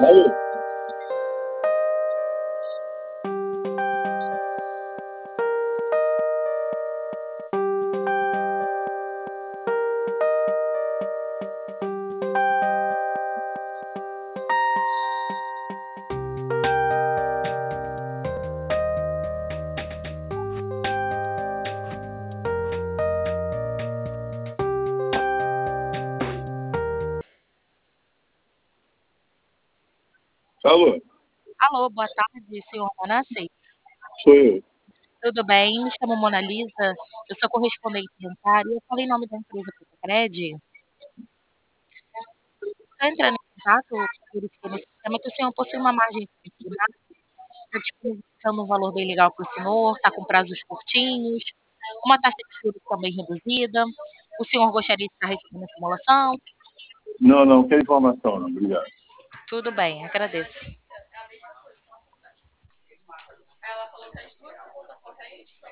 Alô? Alô? Alô, boa tarde, senhor Monassi. Sou eu. Tudo bem? Me chamo Mona Lisa, eu sou correspondente bancária e eu falei em nome da empresa Cred. Estou entrando em contato, verificando no sistema que o senhor possui uma margem de utilidade, está disponibilizando um valor bem legal para o senhor, está com prazos curtinhos, uma taxa de juros também reduzida. O senhor gostaria de estar recebendo a simulação? Não, não quer informação, não. Obrigado. Tudo bem, agradeço.